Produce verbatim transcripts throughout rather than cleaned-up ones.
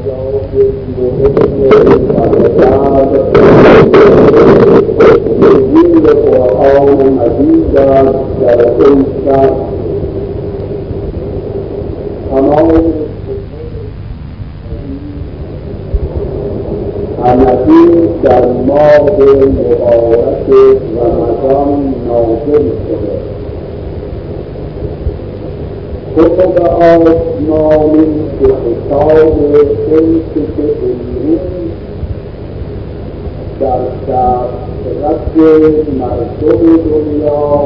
آیات مهم برکت نزول قرآن مجید است در این شب. تمام حنفی در ماه مبارک رمضان نازل شده. کتب آسمانی به حساب اینکه که امروز در دسترس مردم دنیا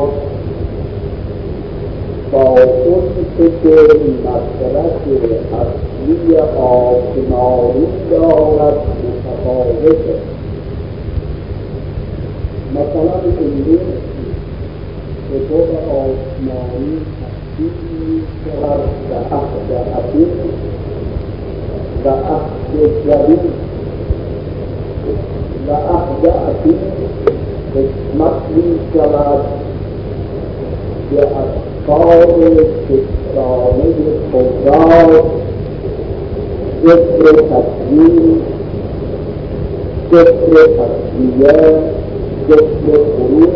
با اونچه که مدرک اصلی آشنایی دارد متفاوته. مثلا امروز کتب آسمانی تقسیم شود به عهد عتیق و عهد جدید. و عهد عتیق قسمت می‌شود به افکار شکرانه خدا، ذکر تکوین، ذکر تصفیه، ذکر خروج،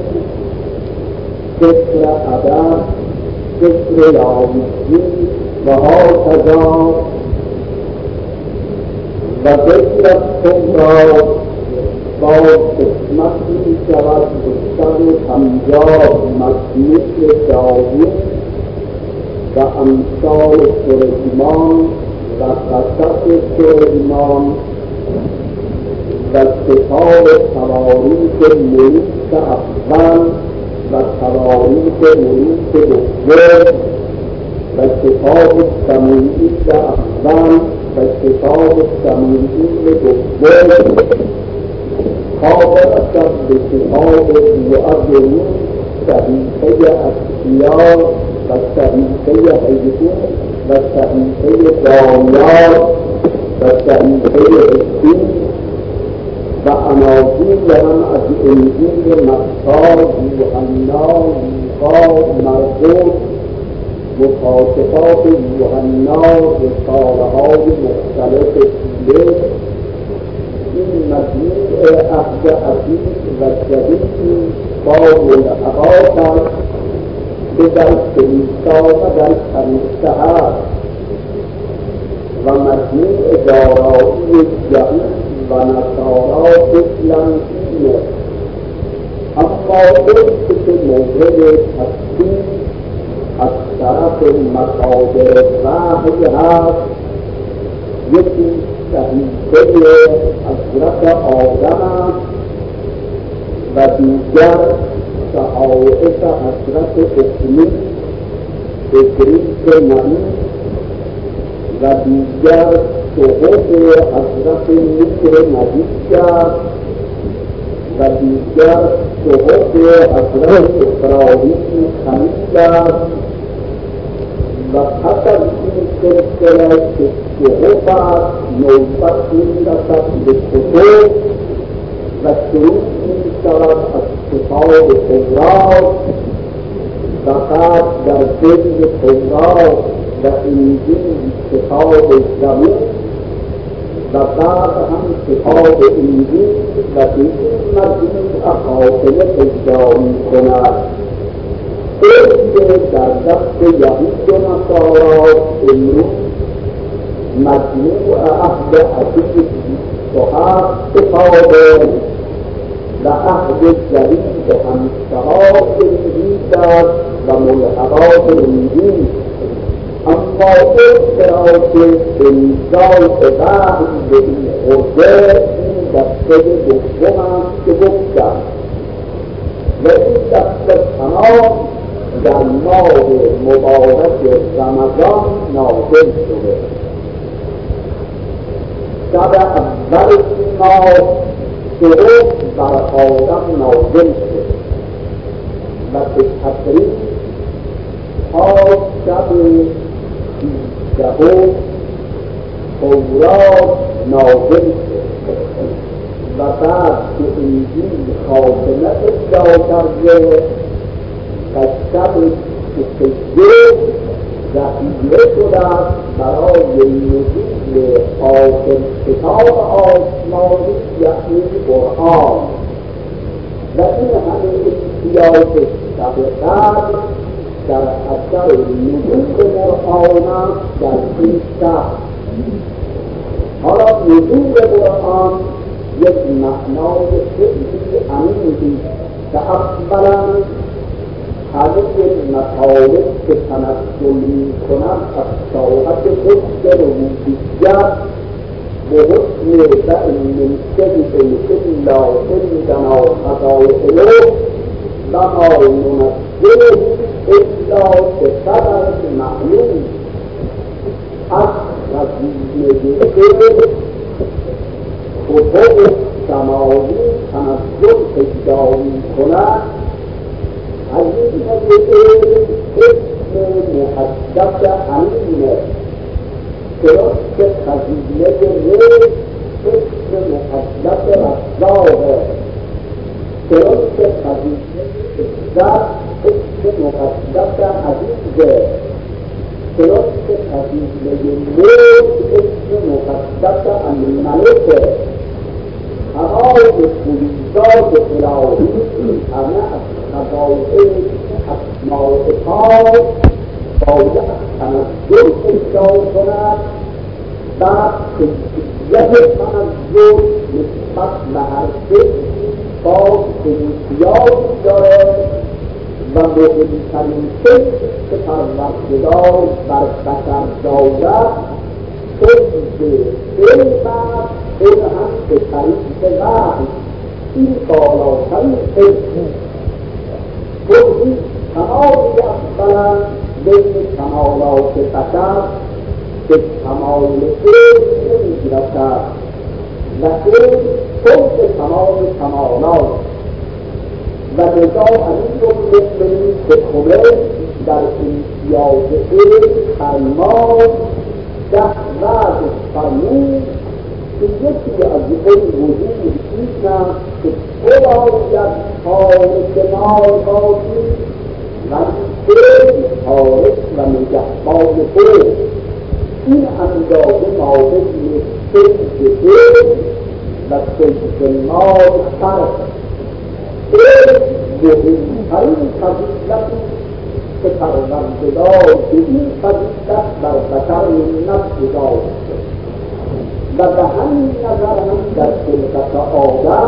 ذکر ادب، ذکر یامیزی و هاکذا. و ذکر از خدا با قسمت می شود به صد پنجاه مجموع داوود و امثال سلیمان و قصص سلیمان و کتاب تواریخ ملوک اول و تواریخ ملوک دوم و کتاب سموئیل اول و کتاب سموئیل دوم. خاطرت به کتاب معظم صحیفه اشعیا و صحیفه هیئون و صحیفه دانیال و صحیفه حزقیل و اناجیل هم از انجیل متی، یوحنا، لوقا، مرقس، مکاشفات یوحنا، رساله‌های مختلف پیله. این مجموع عهد عتیق و جدید با ملحقات است که در کلیسا و در کنیسه هست و مجموع دارایی یهود و نصارا اصلا اینه. اما اون که مورد تصدیق از طرف مصادر وحی هست، یکی صحیفه حضرت آدم است و دیگر صحائف حضرت اکلی ادریس نبی و دیگر صحف حضرت مصر نبی است و دیگر صحف حضرت ابراهیم خلیل است. و پس از این سلسله که صحف است نوبت می‌رسد به کتب و شروع می‌شود از کتاب تورات و بعد در بین تورات و انجیل کتاب زبور و بعد هم کتاب انجیل و به این مجموع خاتمه پیدا می‌کند. این که در دست یهود و نصارا امروز مجموع عهد عتیق بیست و هفت کتابه و عهد جدید همسهات انجیل است و ملحقات انجیل. اما اون که انزال وحی به این حوزه این دسته دوم است که گفتم و این دسته تمام در ماه مبارک رمضان نازل شده. شب اول این ماه شروع بر آدم نازل شد و به تدریج تا شب سیزدهم تورات نازل شد و بعد که انجیل خاتمه پیدا کرده و شب سیزده ذخیره شده است برای نزول آخر کتاب آسمانی یعنی قرآن و این همه احتیاط شب قدر در اثر نزول قرآن در این شب. حالا نزول قرآن یک معنای خیلی عمیقی که اولا همه مطالب که تنزل می کنند از ساعت حسن ربوبیت به حسن فإن من شیء إلا عندنا خزائنه وما ننزله إلا بقدر معلوم. از خزینه کتب سماوی تنزل پیدا می کند. از این نظر اسم مقدس امینه درست خزینه رزق اسم مقدس رزاقه، درست خزینه عزت اسم مقدس عزیزه، درست خزینه ملک اسم مقدس الملکه. همای فریضات الهی همه از خزائن اسماء پاک باید تنزل پیدا کند. بعد کیفیت تنزل نسبت به هر چیزی باز امتیازی دارد و مهمترین چیزی که پروردگار بر بشر دارد چیز علم است. این هم به طریق وحی این بالاترین علم توحید کمالی اولا بین کمالات بشر به کمال علم نمی‌رسد و علم فوق کمال کمالات و لذا امیر المؤمنین که کمل در امتیاز علم فرمان ده وعد فرمود که یکی از این وجود این است که تو باید خالق مال باشی ولی علم خالق و نگهبان تو. این اندازه مابین سید علم و سید مال فرق. علم مهمترین فضیلتی که پروردگار به این فضیلت بر بشر منت گذاشته و به همین نظر هم در خلقت آدم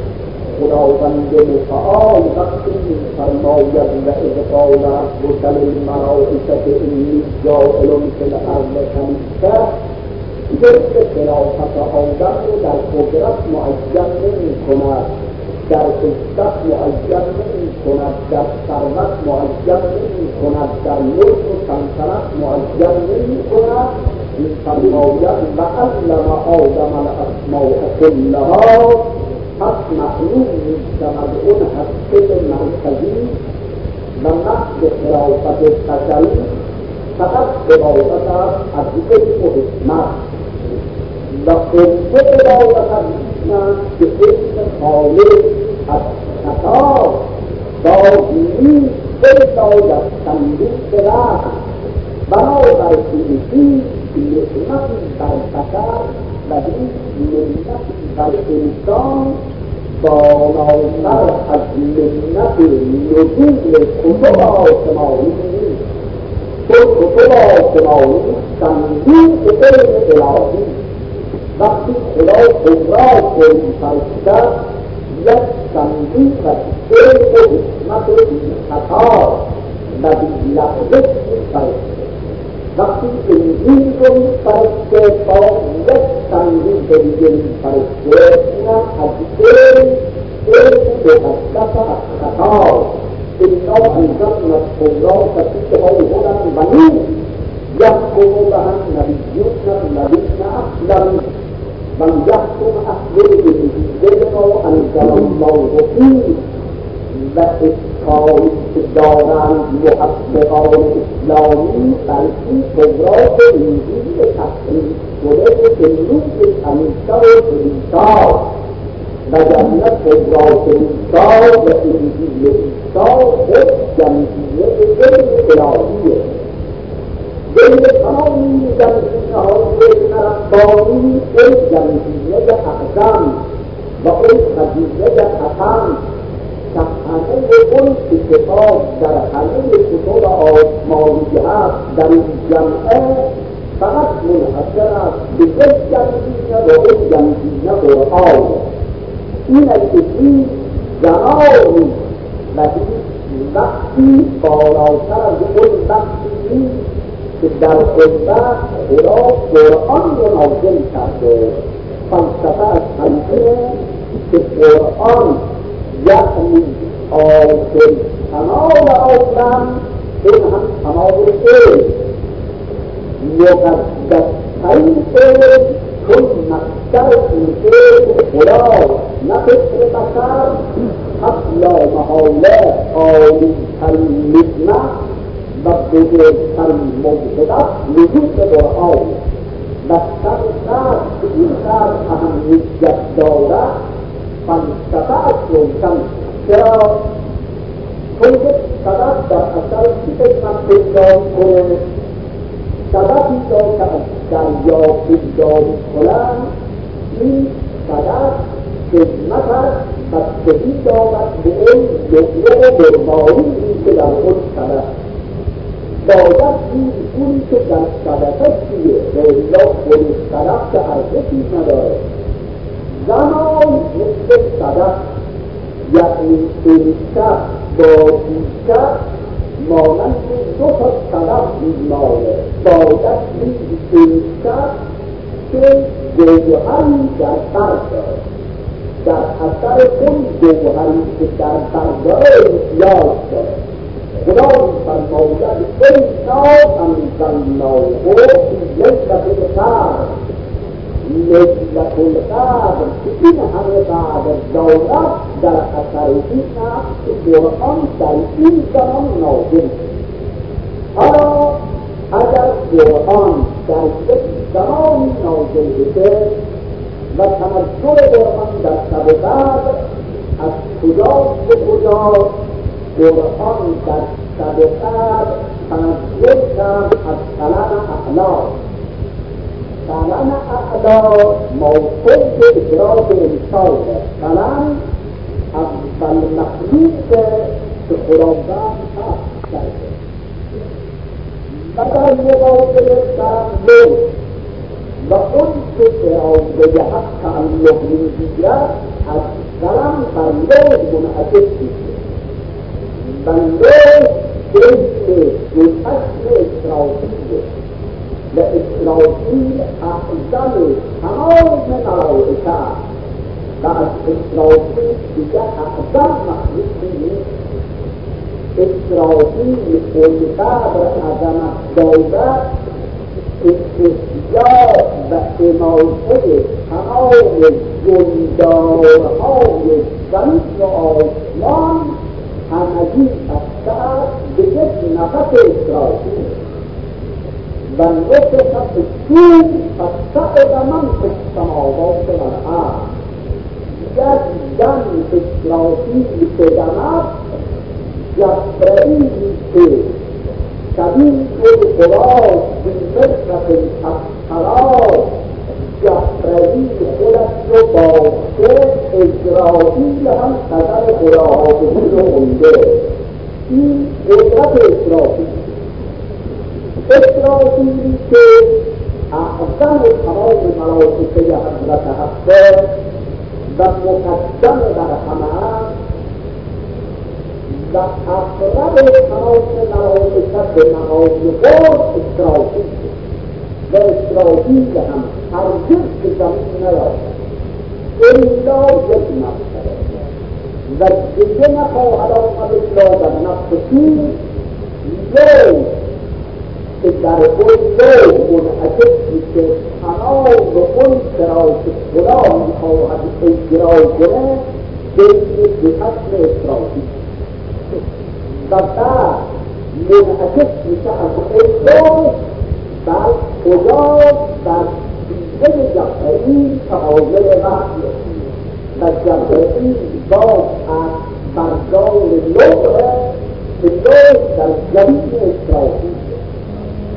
خداوند متعال وقتی می‌فرماید و اذ قال ربک للملائکة انی جاعل فی الارض خلیفة، ذکر خلافت آدم رو در قدرت معین نمی‌کند، در عزت معین نمی‌کند، در ثروت معین نمی‌کند، در ملک و سلطنت معین نمی‌کند. می‌فرماید و علم آدم الاسماء کلها. پس معلوم می‌شود اون هسته مرکزی و محض خلافت بشری فقط عبارت است از علم و حکمت و عمده عبارت از این است که علم خالق از خطا باقی بزاید صندوق رحم. بنابراین این نعمتی بر بشر و این نعمتی بر انسان بالاتر از منت نزول کتب آسمانی نیست. چون کتب آسمانی صندوق علم الهی وقتی خدا خدا کوی فرستد یک صندوق از علم و حکمت بی‌خطا و بی‌لغزش می‌فرستد. وقتی انجیل رو می‌فرسته با یک صندوق دیگه می‌فرسته، اینم از علم علم مقدس از خطا. انا انزلنا التوراة فیها هدی و نور یحکم بها النبیون الذین اسلموا من یحکم اهل بما انزل الله فیه و اشکالی که دارند محققان اسلامی بر این تورات و انجیل تحریف شده که روز کمیسا و کلیسا و جنت تورات عیسی و انجیل عیسی خود جمعیت علم الهیه. بین تمامی جمعیه های نرفانی اون جمعیه اعظم و اون خدیجه حسن که همه اون اتفاق در همه کتب آسمانی هست در این جمعه فقط منحصر است به یک جمعیه و اون جمعیه قرآن. این اتفاقی جمالی و هیچ وقتی بالاتر از اون وقتی نیست که در اون وقت خدا قرآن رو نازل کرده. فلسفه از همینه که قرآن یعنی آخر کمال عالم، این هم کمال علم، مقدسترین علم چون مصدر این علم خدا نه فکر بشر، اصلا محاله عالی‌ترین نعمت و بزرگترین موجودات وجود قرآن و سرسر که این سر اهمیت دارد فلسفه از روشن. چرا؟ چون یک سبب در اثر چی قسمت پیدا کنه؟ سببی را که از دریا پیدا می‌کنند این سبب خدمت است بستگی دارد به اون لقمه و برمایی که در اون سبب باید این اونی که در سببه چیه و الا خود سبب که ارزشی نداره. زمان مثل سبب یعنی اینشب با دیشب مانند دو تا سبب بیماره. باید این اینشب که گوهری در بر داره در اثر اون گوهری که در بر داره امتیاز داره. خدا می‌فرماید انا انزلناه فی لیلة القدر. لیلة القدر که این همه قدر دارد در اثر این است که قرآن در این زمان نازل شد. حالا اگر قرآن در یک زمانی نازل بشه و تمثل قرآن در شب قدر از کجا به کجا قرآن در شب قدر تمثل کرد از کلم اعلا. کلم اعلا موصول به ادراک انسان. کلم اول مخلوق که خداوند خلق کرده و در مقابل کلم و اون که اراده حق تعلق می‌گیرد از کلم بر لوح منعکس میشه. و لوح اسم جزء اسرافیل و اسرافیل اعظم تمام ملائکه و از اسرافیل دیگر اعظم مخلوقی نیست. اسرافیل اونقدر عظمت دارد استحجاب و اماده تمام جندارهای زمین و آسمان همگی اثر به یک نفس اسرافیل و نفخ فی الصور فصعد من فی السماوات والارض. یک دم اسرافیل بدمد جبرئیل که شبیه خدا بی‌فرقت الابصار جبرئیل خودش رو باخته، اسرافیل هم قدر خداحافظی رو خونده. این قدرت اسرافیل اسرافیلی که اعظم تمام ملائکه حضرت حق و مقدم در همه و اقرب تمام ملائکه به مقام خود اسرافیل و اسرافیل هم هرگز به زمین نیاید الا یک نفس و دیگه نخواهد آمد الا در نفس خویش لوح که در اون لوح منعکس میشه تمام اون چرا که خدا میخواهد اجرا کنه به حسب اسرافیل و بعد منعکس میشه از اون لوح بر خدا بر دیده جبرئیل که حاضر وحی و جبرئیل باز از بردار لوح که لوح در زمین اسرافیل و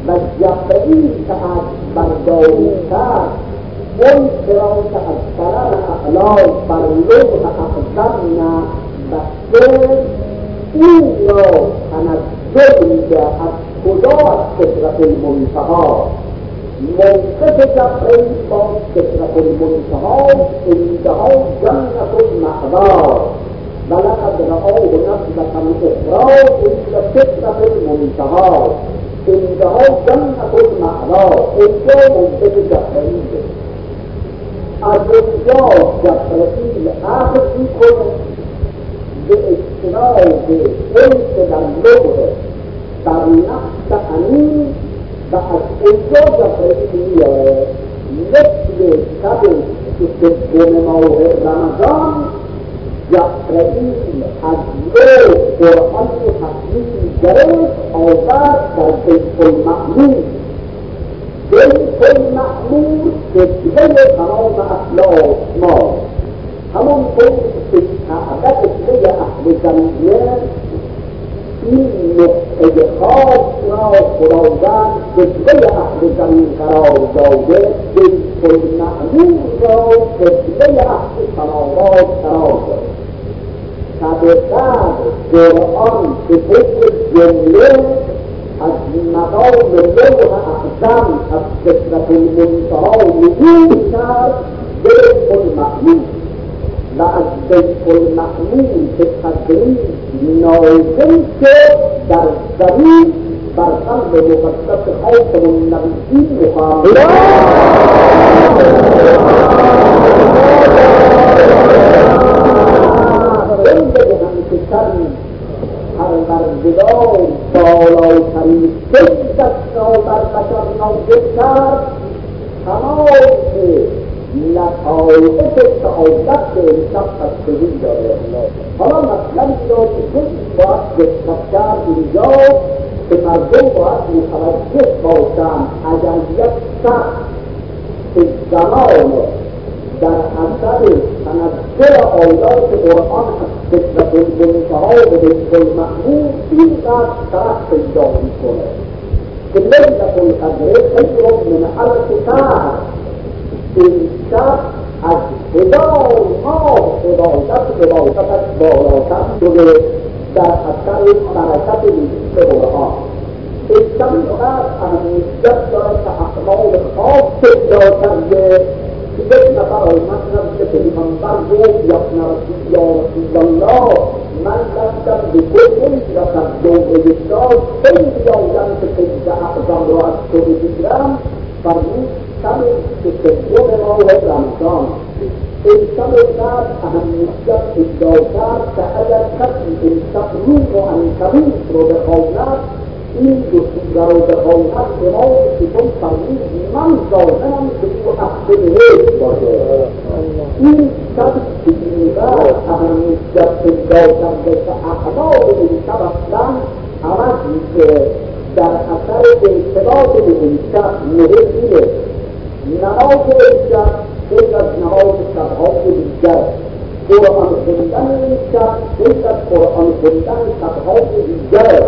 و جبرئیل که از برداری کرد اون را که از قرار اعلی بر لوح احزم بسته این را تنزل میده از خدا از سدرة المنتهی. موقف جبرئیل با سدرة المنتهی انتها جنة المأوى ولقد رآه نزلة أخرى عند سدرة المنتهى انتها جنة المأوى. اینجا موقف جبرئیل، از اونجا جبرئیل عهد میکنه به اشتراک علم در لوح در نقش امین و از اونجا جبرئیل میاره مثل شب سوم ماه رمضان جبرئیل از لوح قرآن حکیم گرفت آورد در بیت المعمور. بیت المعمور قبله تمام اهل آسمان، همون طور که کعبه قبله اهل زمینه، این نقطه خاص را خداوند قبله اهل زمین قرار داده، بیت المعمور را قبله اهل سماوات قرار داده. شب قدر قرآن به طور جمله از مقام لوح احزم از سدرة المنتهی نزول کرد به بیت المعمور و از بیت المعمور به تدریج نازل شد در زمین بر قلب مقدس خاتم النبیین محمد. زنده همچنین هر مردگار بالاترین سجدت را بر بشر نازل کرد، تمام لطایف سعادت به امشب تشکیل داره. حالا مثلا یا که کسی باید دقت کرد اینجا که مردم باید متوجه باشند اگر یک شخص که زمان در اثر تنزل آیات قرآن از سدرة المنتهی به بیت المعمور اینقدر طرف پیدا میکنه که لیلة القدر خیر من الف شهر. این شب از هزار ماه عبادت عبادتش بالاتر شده در اثر برکت نزول قرآن. این شب اینقدر اهمیت داره که اعمال خاص پیدا کرده که یک نفر آمد نزد پیغمبر گفت یا رسول الله من رفتم به کل رسد دوره شاد خیلی آدم که سجده اعظم را از تو بگیرم فرمود شب سوم ماه رمضان. این شب قدر اهمیت پیدا کرد که اگر کسی این شب روح و عنکبوت رو بخواند این دو سوره رو بخواند امام ستون فرمود من ظاهرم که او اهل بهشت باشه. این شب که اینقدر اهمیت پیدا کرده که اعمال این شب اصلا عوض میشه در اثر ارتباط به این شب مهم اینه نماز این شب غیر از نماز شبهای دیگر، قرآن خوندن این شب غیر از قرآن خوندن شبهای دیگر.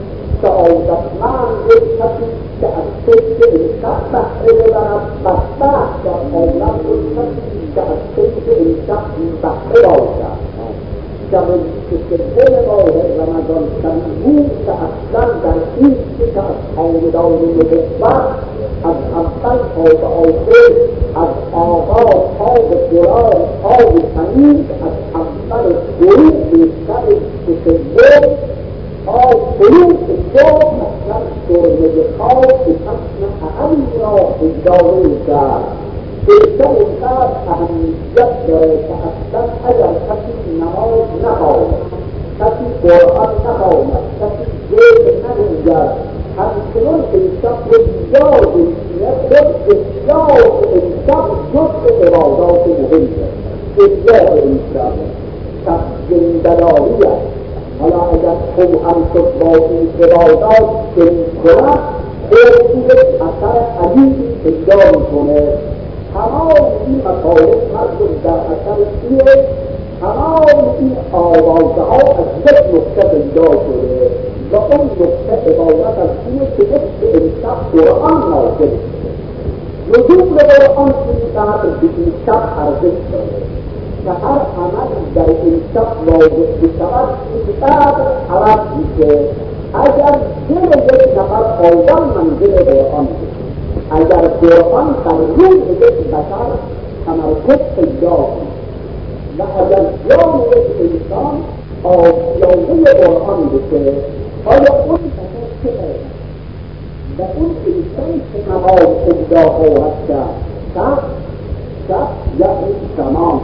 سعادتمند یک کسی که از سجد این شب بهره ببرد بدبخت در عالم یک کسی که از سجد این شب بهره باشد. شب سوم ماه رمضان شب که اصلا در این که از خاندان محبت از اول تا به آخر، از آغاز تا به قرآن تا به تمیز، از اول غروب شب سوم تا طلوع صبح اصلا سرمه خواب به حسن اعم را اداره کرد. بیشتر اینقدر اهمیت داره که اصلا اگر کسی نماز نخواند، کسی قرآن نخواند، کسی ذکر نگوید، همچنان امشب رو بیدار بشینه خود احیای امشب جزء عبادات مهمه. احیای امشب شب زنده‌داری است. حالا اگر خود هم شد با این عبادات شریک کند خود اثر عجیبی پیدا میکنه. تمام این مطالب مردم در اثر چیه؟ تمام این آوازه ها از یک نقطه پیدا شده و اون نقطه عبارت از اینه که مثل امشب قرآن نازل شده. نزول قرآن اینقدر به امشب ارزش داره که هر عمل در امشب واقع بشود اینقدر عوض میشه. اگر دل یک نفر آدم منزل قرآن بشه، اگر قرآن در روی یک بشر تمرکز پیدا کنه و اگر جان یک انسان آشیانه قرآن بشه، آیا اون بشر چه باید و اون انسان که نماز اجرا خواهد کرد؟ شب شب یعنی زمان.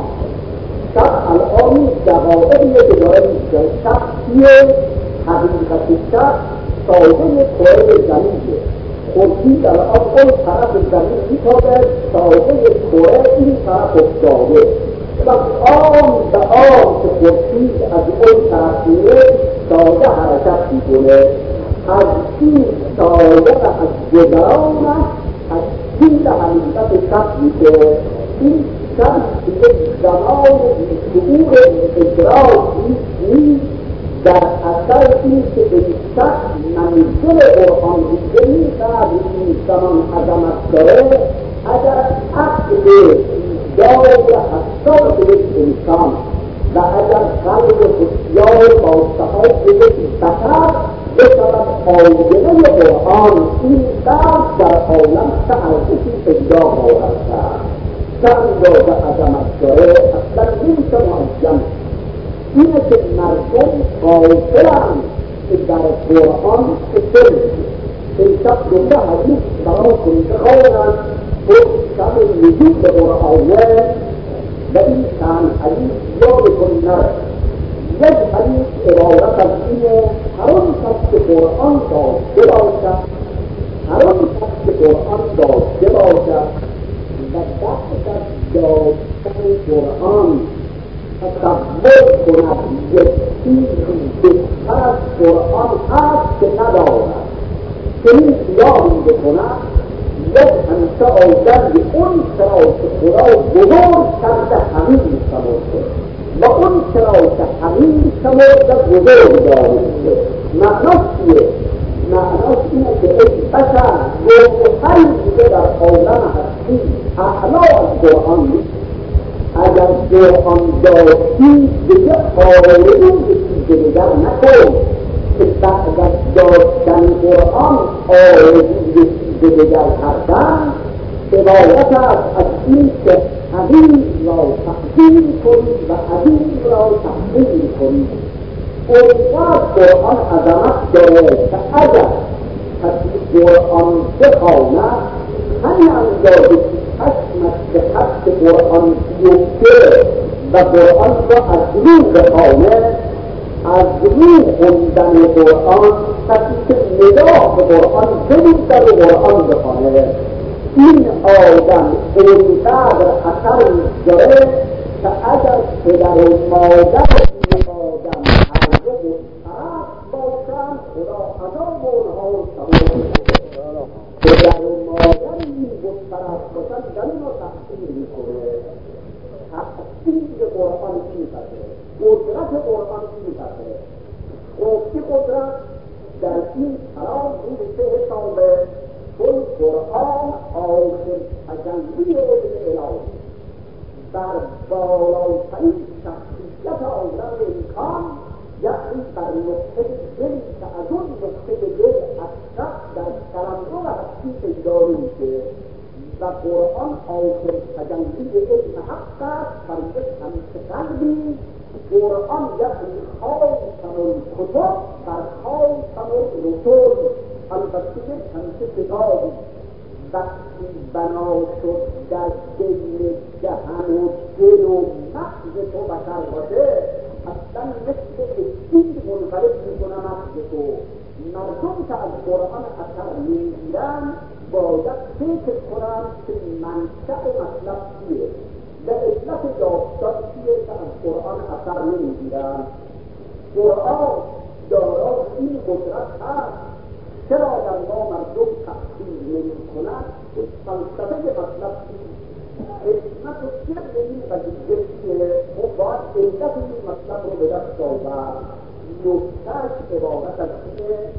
شب الان دقایقی که داره میشه. شب چیه؟ حقیقت شب سایه کره زمینه. خورشید الان اون طرف زمین میتابد، سایه کره این طرف افتاده و آن به آن که خورشید از اون طرف میره سایه حرکت میکنه. از این سایه و از گذرانش از این حقیقت شب میشه. این شب یک زمان شعور ادراکی نیست در اثر این که به شب منزل قرآن دیگه نیست. این زمان عظمت داره. اگر عقل دار حساب به یک انسان و اگر قلب هوشیار با صحاب به یک بشر بشود آینه قرآن، این قلب در عالم چه ارزشی پیدا خواهد کرد، چه اندازه عظمت داره. اصلا نمیشه معین. اینه که مردم غافلند که در قرآن فکر امشب جمله حدیث براتون بخوانند. خود شب نزول قرآن و این چند حدیث یادتون نرد. یک حدیث عبارت از اینه: هر آن کس که قرآن داشته باشد، هر آن کس که قرآن داشته باشد و دست از داشتن قرآن تصور کند یک چیزی بهتر از قرآن هست که ندارد، چنین خیالی بکند، یک همیشه آدم به اون چرا که خدا بزرگ کرده همین شمرده و اون چرا که همین شمرده بزرگ دارده. معناش چیه؟ معناش اینه که ای بشر گوهری دیگه در عالم هستی اعلا از قرآن نیست. اگر قرآن داشتی دیگه آرزو به چیز دیگر نکن که بعد از داشتن قرآن آرزو به چیز دیگر کردن عبارت است از این که حقیق را تحقیل کنی و حقیق را تحقیل کنی. اونقدر قرآن عظمت داره که اگر کسی قرآن بخواند همین اندازه که چشمش به خط قرآن بیفته و قرآن را از رو بخواند، از رو خوندن قرآن کسی که نگاه به قرآن بمیزد و قرآن بخواند، این آدم اونقدر اثر داره که اگر پدر و مادر این آدم هر دو مستحق باشند خدا عذاب اونها رو تمام میکنه. پدر و مادر این مستحق باشند زمین رو تحصیل میکنه. تحصیل قرآن میکنه، قدرت قرآن میکنه. خب قدرت در این کلام این چه حسابه؟ چون قرآن آخر تجلی علم الهی بر بالاترین شخصیت عالم امکان، یعنی بر نقطه دلی که از اون نقطه دل از شخص در قلمرو هستی پیدا میشه و قرآن آخر تجلی علم حق است بر یک همچه قلبی. قرآن یعنی خاتم الکتب بر خاتم الرسل. البته یک همچه کتابی وقتی بنا شد در دل جهان و دل و مغز تو بشر باشه، اصلا مثل اسپید منقلب میکنه مغز تو. مردم که از قرآن اثر میگیرن باید فکر کنن که منشأ مطلب چیه و علت داستان چیه که از قرآن اثر نمیگیرن. قرآن دارای این قدرت هست. چرا در ما مردم تحصیل نمی کنند؟ فلسفه مطلب چیست؟ حکمت و سر این قضیه چیه؟ ما باید علت این مطلب رو به دست آورد. نکته‌اش عبارت از اینه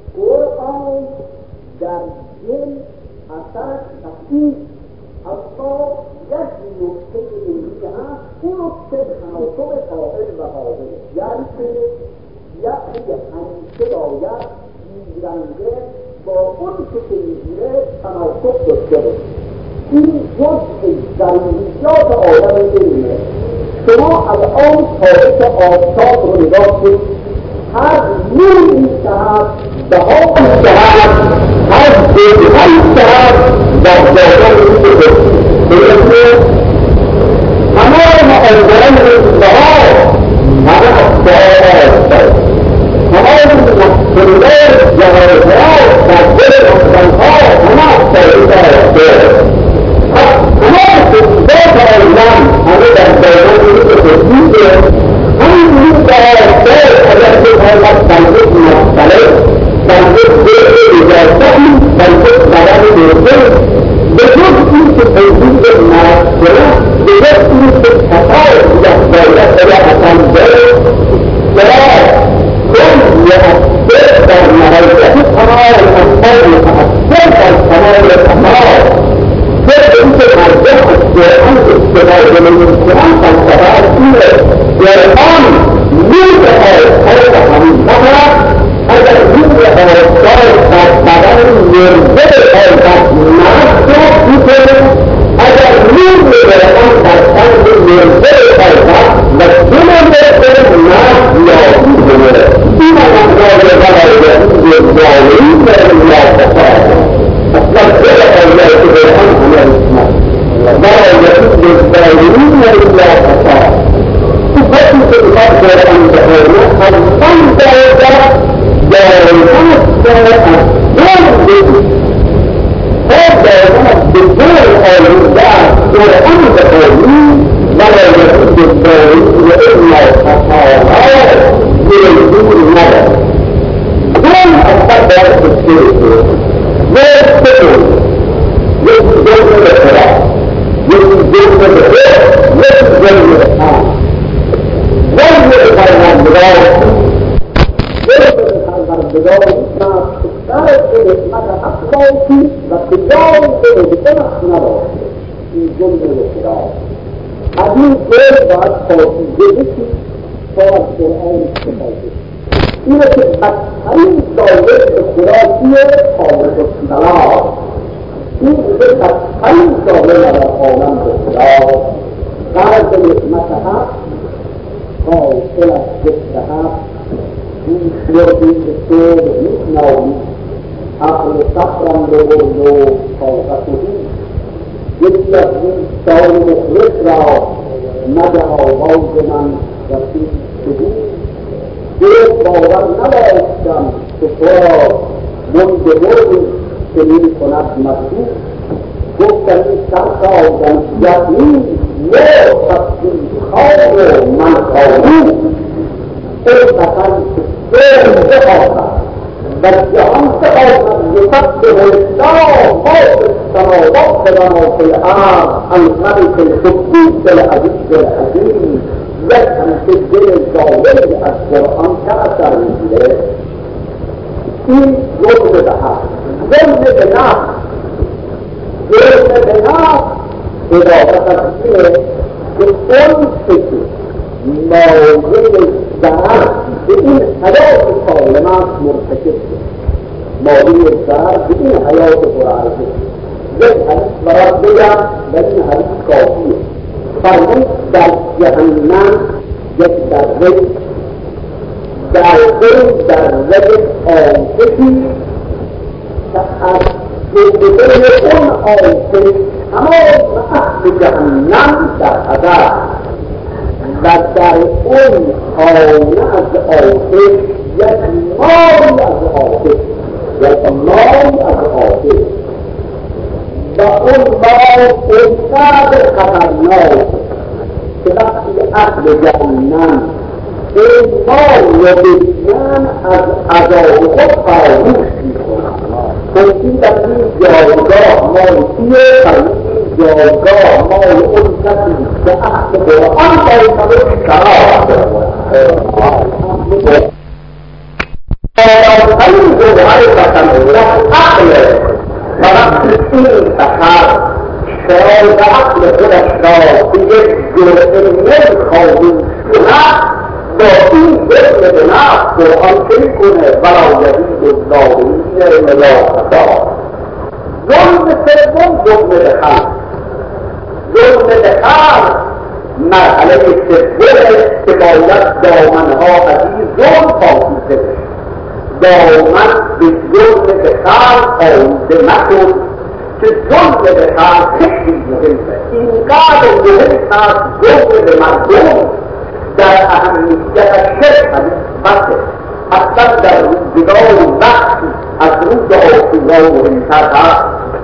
قرآن در دل اثر تحقیق اما یک نکته اینجا هست، اون نکته تناسب قائل و قابل، یعنی که یعنی همیشه باید گیرنده با اون که میگیره تناسب داشته باشه. این جزء ضروریات آدم علمه. شما الان تاریخ آفتاب رو نگاه کنید، هر نوری که هست بهایی که هست هر جزئی که هست در جاده رو بگید تمام آدم بها همه افضال آفتاب تمام مستقلات جهازات در دل افضلها همه افضال آفتاب تمام خصوصات آدم همه در جاده رو بگید همین این دارستان اگر که باید بلکت مختلف بلکت بیت اجازتی بلکت بدن بیتر به جز این که توجید مرسله به جز این که خطای یک باید یا اصلا داره برای کل یا اصدر در مرایت تمام اصدر متأثر در تمام تمام که این که مرجع قرآن استفاده نمی‌کنند فلسفه اینه قرآن نور آفتاب همین فقط اگر نور آفتاب در بدن مرده آفتاب نفس را می‌کنه اگر نور قرآن در قلب مرده آفتاب و دل مرده نفس یابی کنه این معنای برای ظاهری در آفتاب اصلا دل آفتاب قرآن همه اسمه برای ظاهرین در آفتاب فكرة الفرد عند هؤلاء الفرد دائما دائما دائما هذا بالدول الأولاد وعند هؤلاء ولا يكون الدول إلا الخطايا يريدون الندى دون الفرد السياسي يستطيع يستطيع الخلاف يستطيع الخلاف يستطيع الخلاف وجه الفرماندگار وجه الفرماندگار ناستار قسمت اخلاقی و تجاری اجتماع نباشد این جمله اخلاق از این جمله باید پاسیده بشی تا از قرآن استفاده اینه که بدترین دایره اخلاقی خالق الصلاة این که بدترین دایره در عالم اخلاق غرض نعمت هست قائل از جدها این خیردی بسید میکناوی عقل سخرم لولو طاقته یکی از این سال مخلص را مده آواز من رسید شدید گفت باور نداشتم که تو را منده بردی که می کند مسیح گفتم این سخت آدم یقین نه تصدیق خواه من خواهی این قسم که بخواهد و جهان بخواهد یفت به الله ما به السماوات و ما فی الارض الملک القدوس العزیز الحکیم یک همچه دل ظاهری از قرآن که اثر میگیره این جزء به هست جزء به نفس جزء به نفس اضافه تصویره که اون فکر ماضی ضرر به این حیات سالمات مرتکب شد ماضی ضرر به این حیات قرآنه یک حدیث برای بگم و این حدیث کافیه فرمود در جهنم یک دره دره دره آتشی که از جلوه اون آتش تمام اهل جهنم در عذاب و در اون خانه از آتش یک ماری از آتش یک ماری از آتش و اون مار اونقدر خطرناک که وقتی اهل جهنم این مار رو ببینن از عذاب خود فراموش میکنن خونسی در این جایگاه مالکیه در این جایگاه مال اون کسی که اهل قرآن باید شراب این جوهر در عقل و وقتی این سفر شرای و عقل خودش را به یک جرعه نمیخواهیم کنه با این ذهن به نفس قرآن چه میکنه ولا یزید الظالمین الا خسارا. ظلم سوم ظلم به خلق. ظلم به خلق مرحله سوم که باید دامنها از این ظلم پاکیزه بشه. دامن به ظلم به خلق آلوده نکن که ظلم به خلق خیلی مهمه. اینقدر مهم است ظلم به مردم در اهمیت شرک حدیث اصلا در روزگار وقتی از روز آشورا مهمتر هست.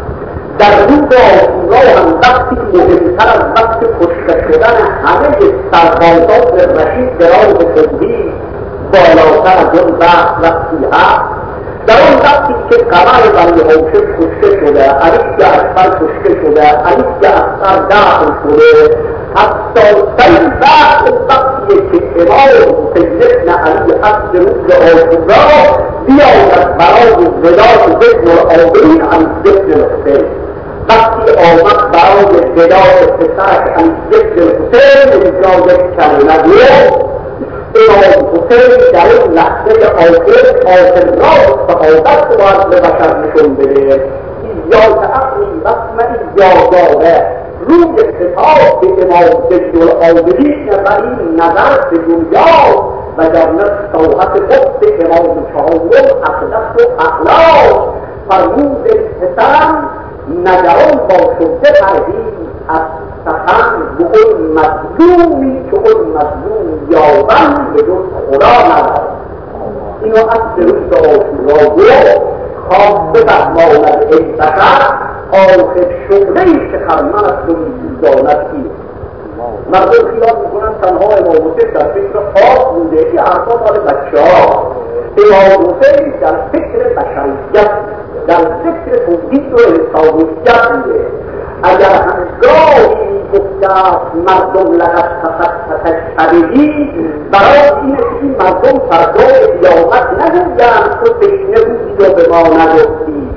در روز آشورا هم وقتی مهمتر از وقت کشته شدن همه سربازان رشید در راه توحید بالاتر از اون وقت وقتی هست. در اون وقتی که قمر بنی هاشم کشته شده، علی اکبر کشته شده، علی اکبر دفن شده، حتی این وقت وقتی که امام حسین علی حق روز آشورا بیاید برای وداع ذکر العابدین عن ذکر الحسین. وقتی آمد برای وداع پسرش عن ذکر الحسین اینجا یک کلمه گفت. امام حسین در این لحظه آخر آخر را صحابت باید به بشر نشون بده. یا تعقلی رسم یا داده روی کتاب به امام زید العابدین و این نظر به دنیا و در نفس صحبت خود امام چهارم اخلاق و اخلاق فرمود پسرم نگران با شده پرهیز از سخن به اون مظلومی که اون مظلوم یابن به جز خدا ندارد. اینو از روز آشورا گفت خواسته بفرماید ای بشر آخر شغله‌ای که خرمن است و می‌داند این. مردم خیال میکنن تنها امام حسین در فکر خاص بوده. این حرفا مال بچه‌ها. امام حسین در فکر بشریت، در فکر توحید و انسانیت بوده. اگر همگاهی میگفت مردم لقد تفتت شبهی برای اینه که این مردم فردای قیامت نگویند تو تشنه بودی و به ما نگفتی.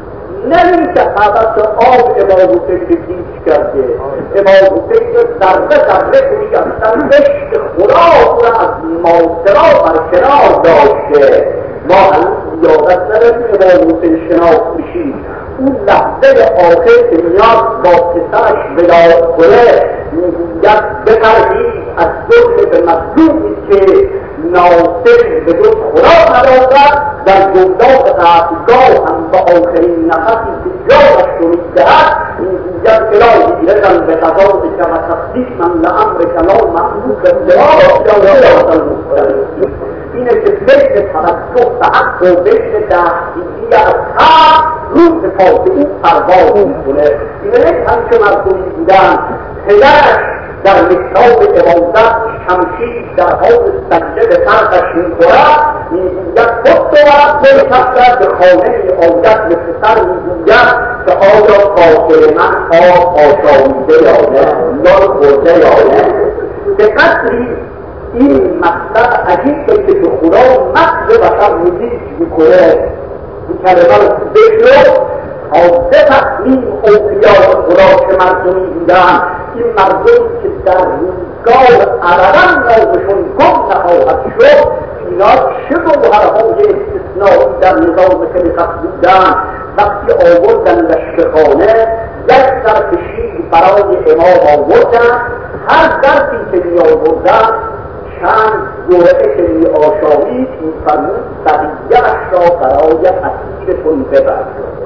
نمیشه حضرت آب امام حسین به پیش کرده. امام حسین ذره ذره کنی اصلا عشق خدا او را از ماجرا برکنار داشته. ما هنوز یادت نداریم امام حسین شناخت بشید. اون لحظه آخر که میاد با پسرش وداع کنه میگوید بپرهیز از ظلم به مظلومی که ناصر به جز خدا ندارد. در جملات قتلگاه هم با آخرین نفسی که جانش رو میدهد میگوید الهی رضا به قضایک و تصدیقا لامرک لا محمود الدعا یا صراط المستقیم. اینه که بین توجه به حق و بین تحقیقی از حق روز پاک او پرواز میکنه. اینه یک همچه مردمی بودن پدرش در مکتاب عبادت شمشیر در حال سجده به فرقش میخورد میگوید خود دارد بلکت به خانه آید به پسر میگوید که آیا قاتل من آب آشامیده یا نه نان خورده یا نه. به قدری این مطلب عجیبه که به خدا مغز بشر مدیش میکنه. این کلمه رو بشنو تازه تصمیم اولیای خدا که مردمی بودن. این مردم که در روزگار ابدا نامشون گم نخواهد شد. اینا چه گوهرهای استثنایی در نظام خلقت بودن. وقتی آوردن لشکرخانه یک ظرف شیر برای امام آوردن. هر ظرفی که می آوردن چند جرعه که می آشامید میفرمود بقیه‌اش را برای اسیرتون ببر،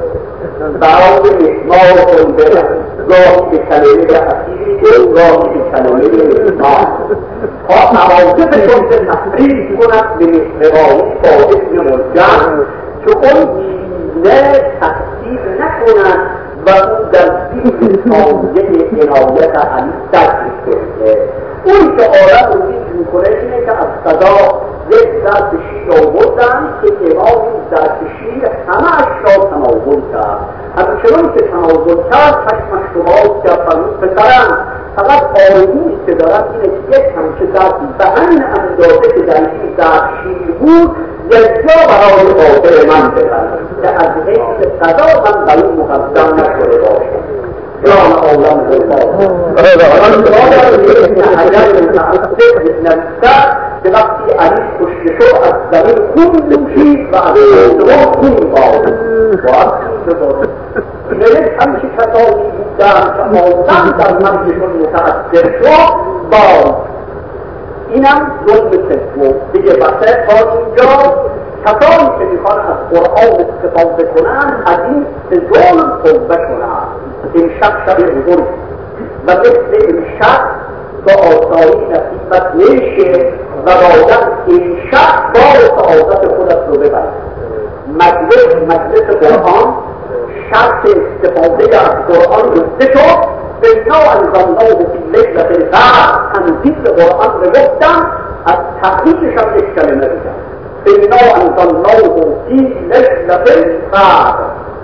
برای مهمانتون ببر. گاهی به کلمه اسیری کن، گاهی به کلمه مهمان، تا مواقفتون که تفریح کند به مهربانی با اسم مرجم که اون دینه تفسیر نکنند و اون در دین سایه عنایت علی درک کرده. اون که آرم رو دید میکنه اینه که از قضا یک ظرف شیر آوردن که امام این ظرف شیر همه اش را تناول کرد. همچنان که تناول کرد چشمش رو باز کرد فرمود پسرم فقط آرزویی که دارم اینه که یک همچه ظرفی به همین اندازه که در این ظرف شیر بود یک جا برای خاطر من بزن که از حیث قضا من در اون مقدم نشده باشم. جان عالم بزرگ آن دادر لیکن حجر متعصب نفسه که وقتی علی کشته شد از زمین خون دوشید و از آسمان خون باد و از خون باد اینه همچه کسانی بودن که آزم در مرگشون متعصب شد باد. اینم ظلم سوم دیگه. بسه تا اینجا کسانی که میخوان از قرآن استفاده کنن از این ظلم توبه کنن. این شب شب بزرگ و مثل این شب با آسایی نصیبت نشه و باید این شب بار سعادت خودت رو ببرد. مجلس مجلس قرآن شرط استفاده از قرآن گفته شد. بنا انزلناه فی لیلة القدر تنزیل قرآن رو گفتم از تحقیقش هم یک کلمه بگم. بنا انزلناه فی لیلة القدر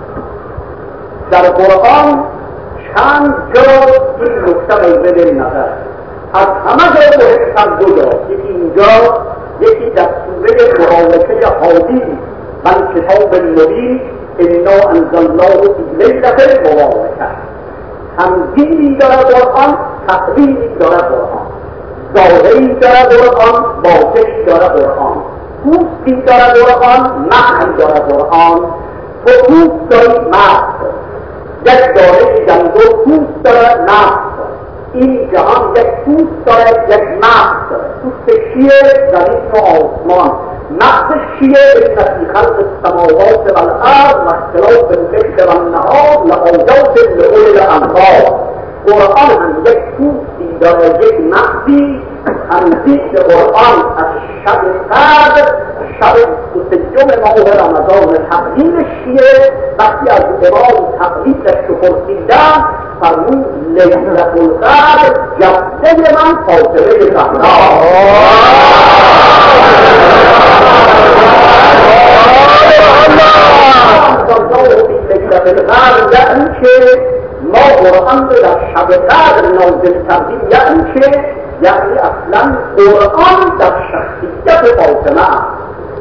در قرآن چند جا این نکته مورد نظر از همه جا مهمتر دو جا. یکی اینجا، یکی در سوره مبارکه حدید من کتاب المبین انا انزلناه فی لیلة المبارکه. تنزیلی دارد قرآن، تقویمی دارد قرآن، ظاهری دارد قرآن، باطنی دارد قرآن، پوستی دارد قرآن، معنی دارد قرآن. پوست دارد مغز، یک داره جنگو پوست دارد مغز. این جهان یک پوست دارد، یک مغز دارد. پوست چیه؟ زمین و آسمان. مغز چیه؟ فی خلق السماوات والارض و اختلاف الليل والنهار لآیات لأولی الألباب. قرآن هم یک پوستی دارد، یک مغزی. تنزیل قرآن از شب قدر، شب سیوم ماه رمضان. تقدیرش چیه؟ وقتی از امام تقدیرش رو پرسیدن فرمود لیلة القدر جسده من فاطمه زهرا. یعنی که ما قرآن رو در شب قدر نازل کردیم. یعنی که یعنی اصلا قرآن در شخصیت فاطمه است.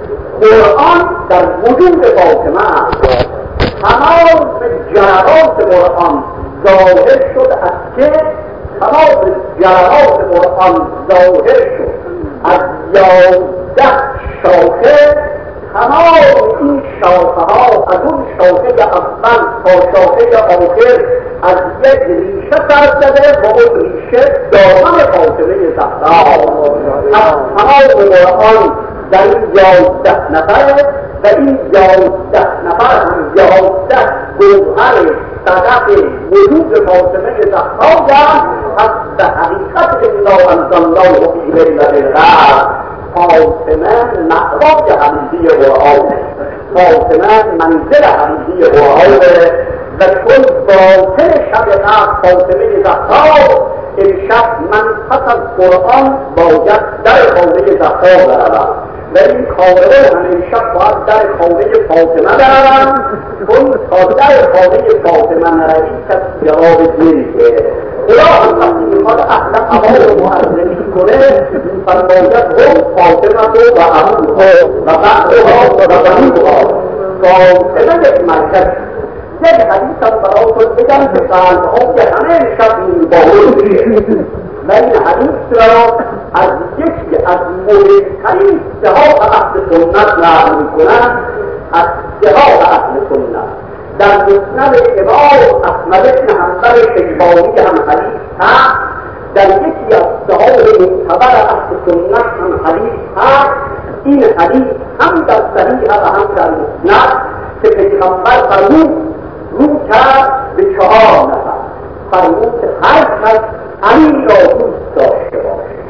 قرآن در وجود فاطمه است. تمام جلالات قرآن ظاهر شد از که تمام جلالات قرآن ظاهر شد از یازده شاخه. تمام این شاخه ها از اون شاخه اول تا شاخه آخر از یک ریشه سر زده و اون ریشه دامن فاطمه زهرا. از تمام قرآن در این یازده نفر و این یازده نفر هم یازده گوهر صدق وجود فاطمه زهرا در از به حقیقت انا انزلناه فی لیلة القدر. فاطمه معراج حمیدی قرآن، فاطمه منزل حمیدی قرآن و چون باطن شب قدر فاطمه زهرا. امشب من پس از قرآن باید در خانه زهرا بروم و این کاره هم امشب باید در خانه فاطمه بروم، چون تا در خانه فاطمه نروی کسی جواب نمیده. خدا هم وقتی میخواد اهل هوا رو معرفی کنه فرماید هم فاطمه رو و اموها و بعدها و بنوها. فاطمه یک مرکز. یک حدیث هم براتون بگم که قلبها که همه امشب میباور میشه و این حدیث را از یکی از مهمترین اتحاد اهل سنت نقل میکنن. از اتحاد اهل سنت در مسند امام احمد بن حنبل شیبانی هم حدیث هست. در یکی از اتحاد معتبر اهل سنت هم حدیث هست. این حدیث هم در صحیح و هم در مسند که پیغمبر فرمود رو کرد به چهار نفر. فرمود هر کس علی را دوست داشته باشد،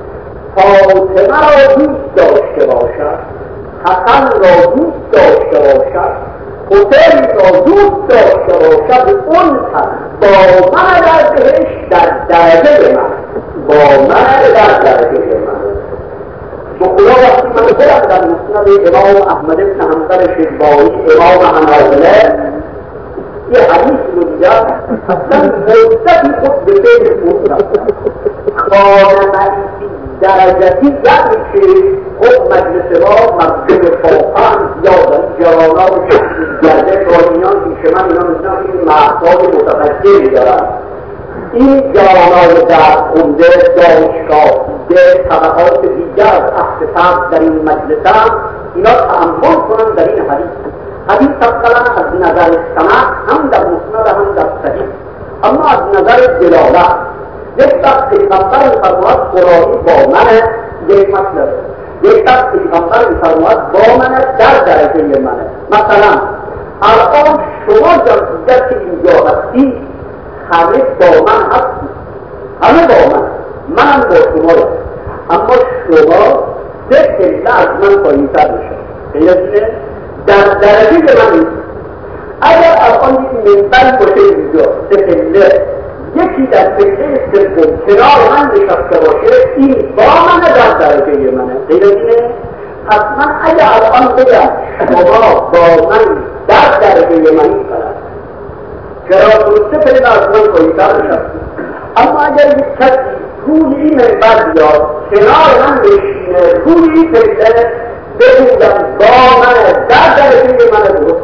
فاطمه را دوست داشته باشد، حسن را دوست داشته باشد، حسین را دوست داشته باشد، اون با من در بهشت در درجه من، با من در درجه من. بخدا وقتی من برم در مسند امام احمد بن حنبل شیبانی امام حنابله یه حدیث رو دیگر اصلا مدتی خود به فکر بود رفتم. کار من فی درجه درجتی یعنی که خود مجلس ما مجلس فوقان یا جوانا و گرده رایینان پیش من اینا مثلا این محصاب متفجری دارن. این جوانای درد خونده، دانشگاه دیده، طبقات دیگر از احتساب در این مجلس هم اینا تأمل کنن در این حدیث. حدیث اصلا از نظر سماع هم در مسند هم در صحیح، اما از نظر دلالت یک وقت پیغمبر فرمود قرآنی با منه یک مطلب، یک وقت پیغمبر فرمود با منه در درجه منه. مثلا الان شما جمعیت که اینجا هستی همه با من هستی، همه با من، منم با شما، اما شما سه کله از من پایین‌تر میشه. یعنی در درجه من اگر الان یک منبر باشه اینجا سه کله، یکی در کله سوم کنار من نشسته باشه، این با من در درجه منه. یعنی پس من اگر الان بگم شما با من در درجه من کنم چرا درسته پیدا از من پایین‌تر نشستی، اما اگر یک کسی روی این منبر بیاد کنار من بشینه روی این پیده بگویم با من در درجه من درست،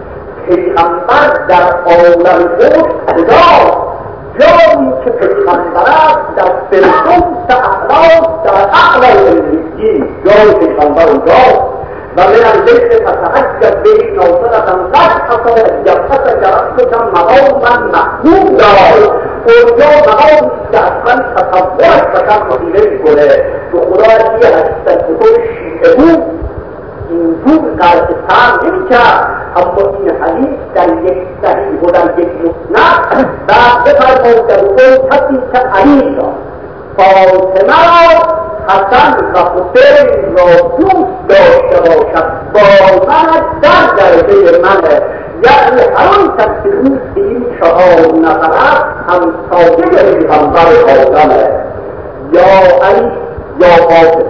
پیغمبر در عالم بود صدا جایی که پیغمبر است در فردوس اعلی در اعلی علمیین جای پیغمبر اونجا و من البیت فتعجب به ناصرة قد حصل جبهت جرأتك مقاما محمودا. اونجا مقامی که اصلا تصورش بشر مخیره میکنه که خدا یه حدیث در کتب شیعه بود اینجور قرصتر نمیکرد، اما این حدیث در یک صحیح و در یک مسند بعد بفرمود در اون کسی که علی را فاطمه را حسن و حسین را دوست داشته باشد با من در درجه منه. یعنی هران کسی روز که این چهار نفر است همسایه پیغمبر آدمه، یا علی یا فاطمه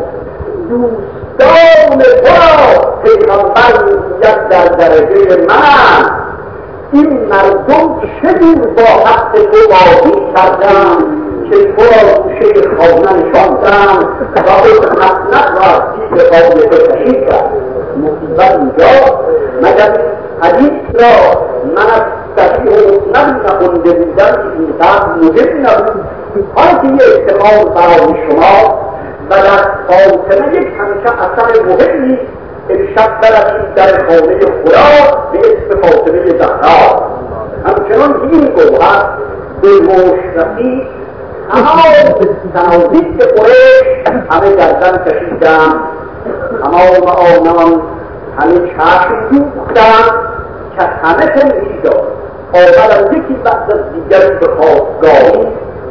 دوستان برا پیغمبر میگوید در درجه من. این مردم چه دور با حق تو بازی کردن که تو را گوشه خانه نشاندن و اون مطلق را از دید قابل بشهید کرد. مصیبت اینجا مگر حدیث را من از صحیح و مسند نخونده بودم این طرف مهم نبود، حالا که یه احتمال برای شما و در فاطمه یک همیشه اثر مهمی امشب برسید در خانه خدا به اسم فاطمه زهرا. همچنان این گوهر به مشرفی تمام تنازیک قریش همه گردن کشیدن، تمام آنان همه چشم دوختن که همه تنهیدان آول از یکی بعد از دیگری به خواستگاهی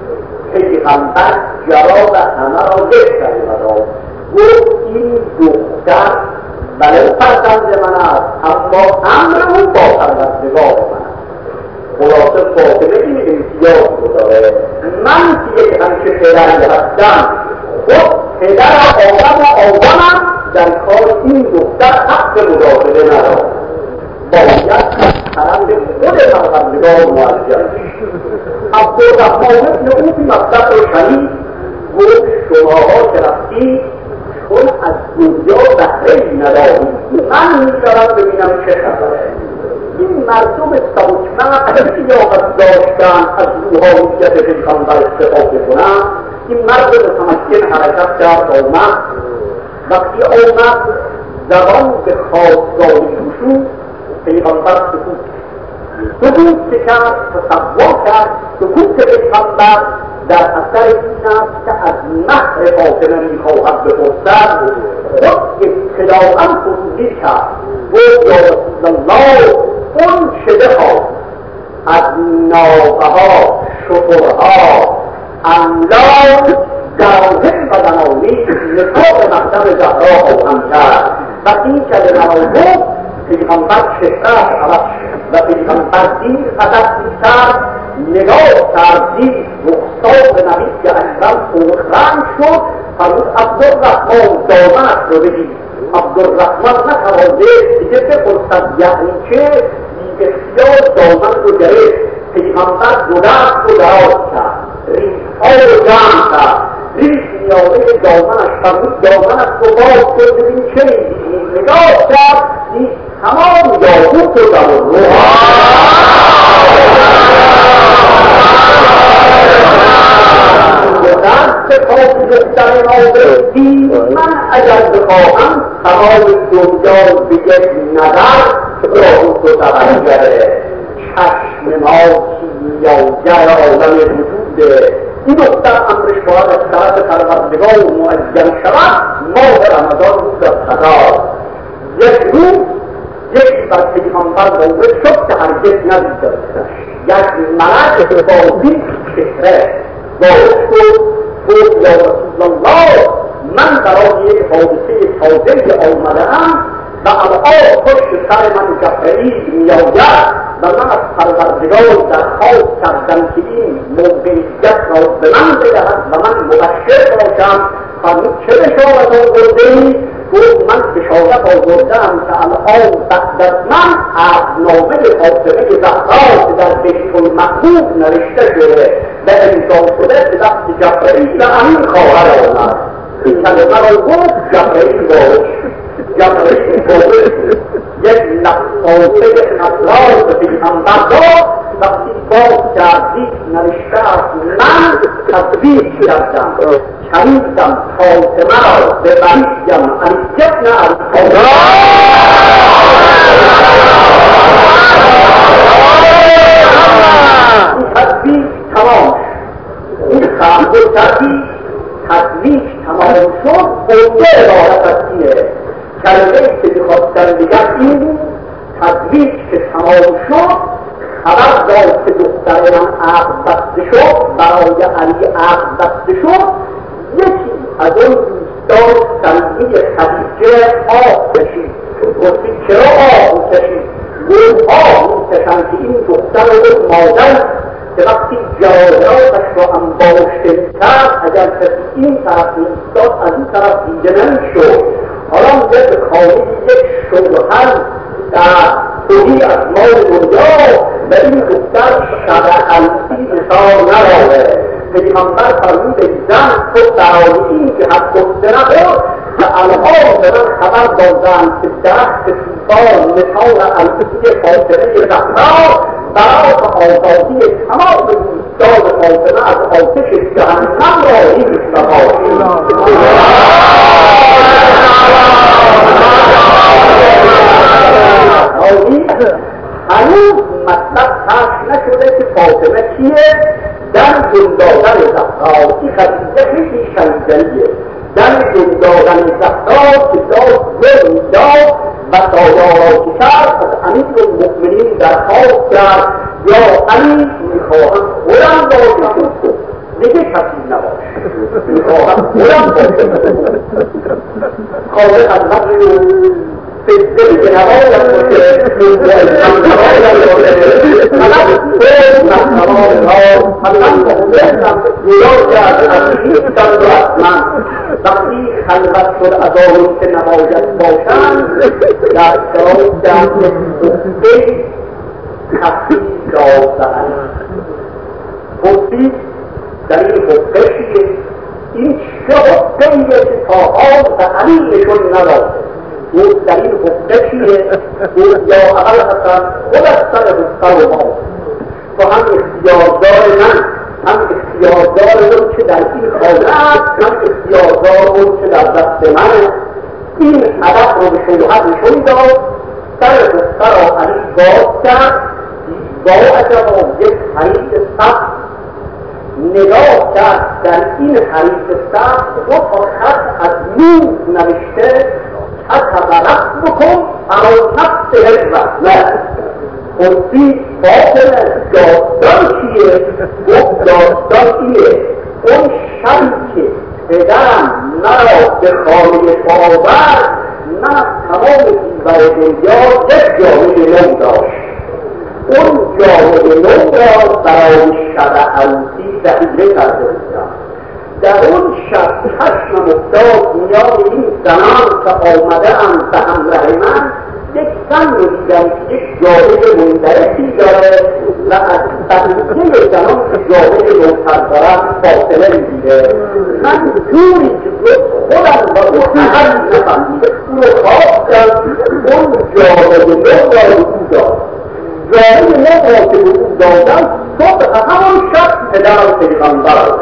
پیغمبر جواب همه را بهتر بداد. گفت این دختر بله فرزند من است، اما امر او با پروردگار من است. خلاصه فاطمه این امتیاز رو داره. من که یک همیشه پدری هستم خود پدر آدم و آدمم در کار این دختر حق مداخله ندارم، باید از طرف خود پروردگار موجه. عبدالرحمن ابن او این مطلب رو شنید، گفت شماها که رفتید چون از دنیا بهره‌ای ندارید، من می‌روم ببینم چه خبره. این مردم سبکمغز لیاقت داشتن از روحانیت پیغمبر استفاده کنن. این مرد متمکن حرکت کرد آمد، وقتی آمد زبان به خواستگاهی گشود پیغمبر سکوت سکوت که کرد تصور کرد. سکوت پیغمبر در اثر این است که از مهر فاطمه میخواهد بپرسد، خود ابتداءً خروجی کرد گفت یا رسول الله اون چه بخواد از ناقه‌ها، شترها، املاک، دراهم و دنانیر نکاح مقدم زهرا خواهم کرد. و این کلمه را گفت پیغمبر چهره‌اش عوض شد و پیغمبر دیر قدر می‌کرد، نگاه کردی رخسار نبی اکرم سرخرنگ شد. فرمود عبدالرحمن دامنش رو بگیر. عبدالرحمن نتوانده دیگه بپرسد یعنی چه، بی اختیار دامن رو گرفت. پیغمبر دو دست رو دراز کرد، ریزها رو جمع کرد، ریز ادامه دامنش فرمود دامنش رو باز کرد ببین چه می‌بینی نگاه کرد دید تمام یاقوت و زمرد دست پاک دختر نابردی من اگر بخواهم تمام دنیا به یک نظر یاقوت و زمرده چشم ما کیمیاگر عالم وجوده این دختر امرش باید از طرف پروردگار معین شود ماه رمضان روز قضا یک روز یکی بر پیغمبر مورد شد که هرگز ندیده‌اش یک ملک با دید چهره وارد شد گفت یا رسول الله من برای یک حادثه تازه آمده‌ام و الان پشت سر من جبرئیل میآید و من از پروردگار درخواست کردم که این موقعیت را به من بدهد و من مبشر باشم. فرمود چه بشارت آورده‌ای؟ گفت من بشارت آورده‌ام که الان بعد از من عهدنامه فاطمه زهرا که در بیت المحمود نوشته شده و امضا شده به دست جبرئیل امین خواهد آمد. این کلمه را گفت جبرئیل وارد جبرئیل وارد یک لحظه اسرار به پیغمبر داد. وقتی باز کردید نوشته است من تصویر کردم شنیدم فاطمه را به بریم علی ابن ابی این تصویر تمام این خبر کردی تصویر تمام شد اونجا عبارت از اینه کلمه‌ای که می‌خواستن بگم این تصویر که تمام شد خبر داد که دختر من عقد بسته شد برای علی عقد بسته شد. یکی از اون دوستان سلمی خدیجه آب کشید. گفتی چرا آب میکشید؟ گفت آب میکشن که این دختر اون مادر که وقتی جواهراتش را انباشته کرد اگر کسی این طرف ایستاد از این طرف دیده نمیشد. حالا میگه به خانه یک شوهر در توهی از مال دنیا و این دختر شبه الفی نثار نداره. پیغمبر فرمود زن تو برای این که حد گفته نبود و الان به من خبر دادن که درخت سیبان نثار الفی فاطمه زهرا برای آزادی تمام دوستان فاطمه از آتش جهنم را این هنوز مطلب ترک نشده که فاطمه کیه؟ در گندادن زهرا. این خدیجه خیلی شنیدنیه. در گندادن زهرا که داد ظلم داد و سالارا که کرد از امیر المؤمنین درخواست کرد یا امیر میخواهم خودم باشم دیگه کسی نباش میخواهم خودم باشم خواهد از مطلب فیزدهی به نوایم باشه هم نوایم باشه فقط خود نوایم ها فقط مخلصم گلاه کرد از هیچتن رو از من وقتی خلوت شد از آنون که نواید باشند در شراب جمع خفته خفتی داستن خفتی در این خفته شیه این چه خفتهیه که تا آن و علیلشون نداشته بود در این خفته چیه؟ بود یا اول حسن خود از سر بستر و ما تو هم اختیاردار من هم اختیاردار اون که در این خانه است هم اختیاردار اون که در دست من این هدف رو به شیوهت نشون داد. سر بستر را علی باز کرد با عجبا یک حریف سخت نگاه کرد در این حریف سخت دو تا خط از نور نوشته اتبرق بکن اما نفس الرحمن. خودی باطل داستان چیه؟ گفت داستان ایه اون شبی که پدرم مرا به خانه آورد من از تمام دیوار دنیا یک جامعه نو داشت. اون جامعه نو را برای شب عروسی ذخیره کرده بودم. در اون شب چشمم افتاد میان این زنان که آمده ام به همراه من یک زن رو دیدم که یک جامعه مندرسی داره و از بقیه زنان که جامعه روتر دارن فاصله میگیره. من جوری که خودم با اون عمل نفهمیده اون رو خواستم اون جامعه رو را او داد. جامعه نه که او دادم صبح همان شب پدرم پیغمبر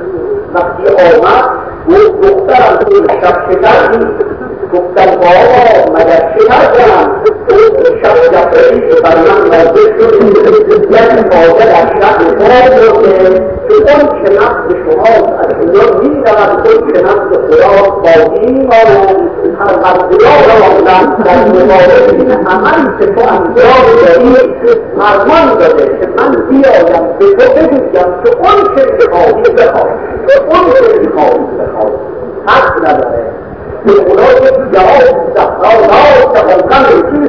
وقتی آمد گفت دخترم این شب شکر نیست. گفتم بابا مگر شکر کنم اون شب جفری که بر من نازل شد یک تازه در شب خود رو که اون که نفس شما از اینجا می رود اون که نفس خدا باقی ما رو پروردگار را در مقابل این عمل که تو انجام داری فرمان داده که من بیایم به تو بگویم که اون که میخواهی بخواه اون که میخواهی بخواه حق نداره به خدای جواب زهرا که غلقم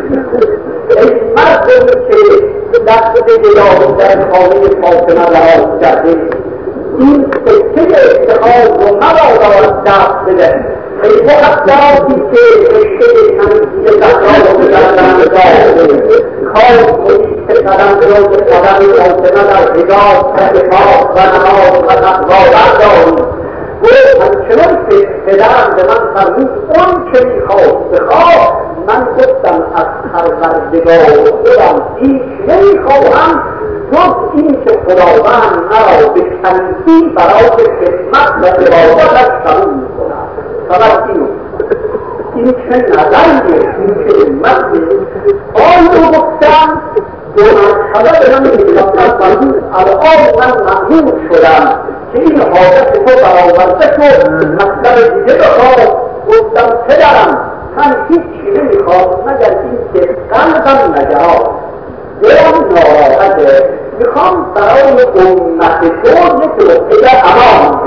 ای مردم که دست جلال در خانه فاطمه لحاظ کرده این سکه اتحاد رو مبادا از دست بده ای مقدراتی که رشته تنزیل زهرا رو بگردن داده کار کنید که قدم رو به قدم فاطمه در حجاب اتفاق و نماز و تقوا بردارید گفت همچنان که پدرم به من فرمود اون که میخواست بخواه من گفتم از پروردگار خودم هیچ نمیخواهم جز این که خداوند مرا به تنزیل برای خدمت و عبادتش قبول میکنم. فقط اینو این چه نظریه این چه علمته آن رو گفتم دو مرتبه به من میگفتم فرمود الان من مأمور شدم که این حاجت تو برآورده شد مطلب دیگه بخواد. گفتم پدرم من هیچی نمیخواد مگر این که قلبم نجراد دلم ناراحته میخوام برای امت تو یک رقیه امان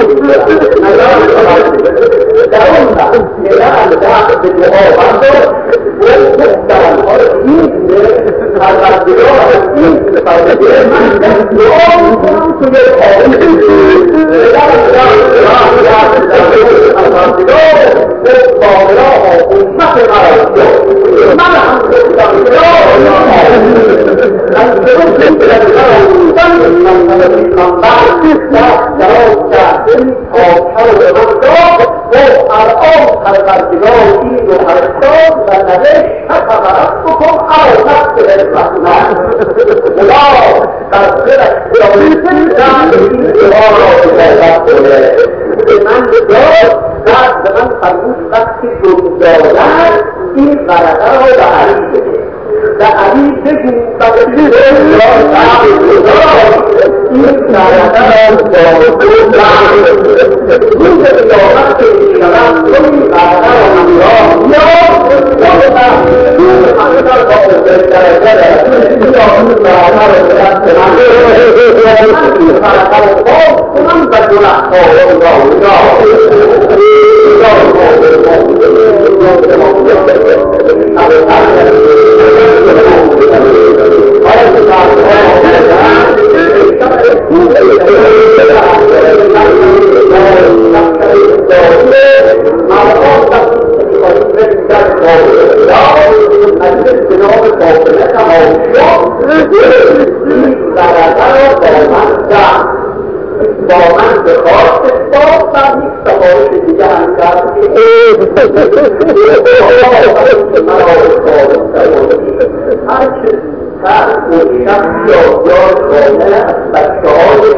در اون وقت پدرم دست به دعا برداشت گفتم این پروردگار این پروردگار من دعا میکنم توی آقایی امت مرا من هم گفتم الان پروردگار این رو فرستاد و نوشت فقط بکن آمد به الرحمن خدا در دلش داریدن این دعا را بجاید کنه به من داد بعد به من فرمود وقتی جون دادن این ورقه را به علی بده و علی بگو و به این را این ورقه را با روز قیامت که میشود تو این ورقه را همراه یا خودم روز همدر با درجه یا این ورقه را به دست من من این ورقه را باز کنم و گنهکاران با من به خواست باز در یک سفارش دیگه هم کرد هرچه تحت و شخص یادیار خانه از بچه های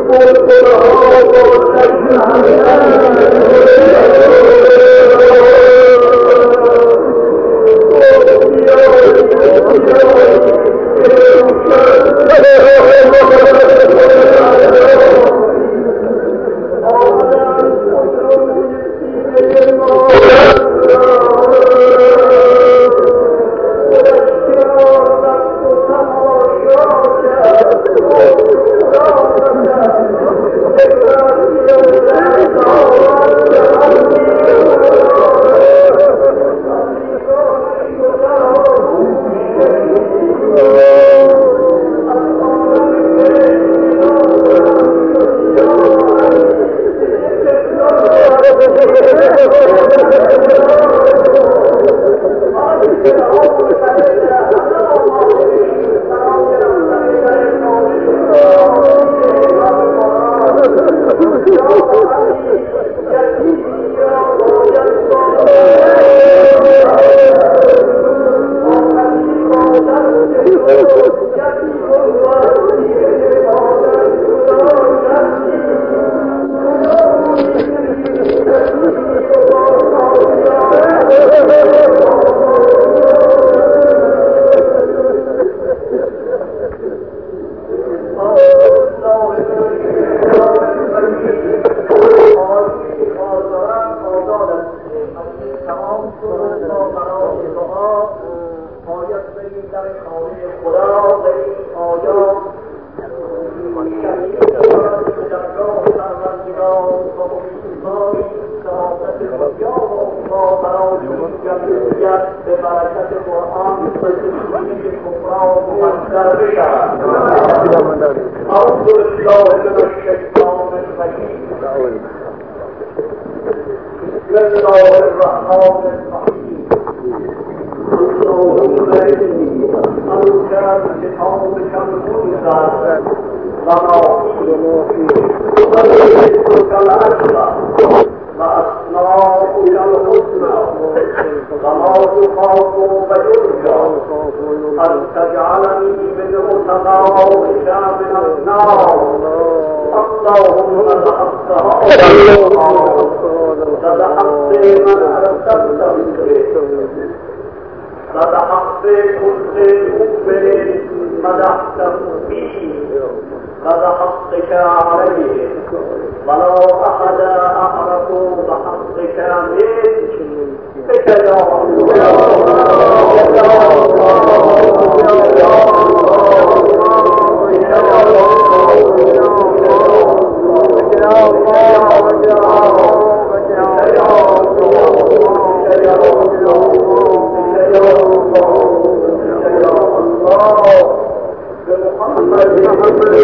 محمد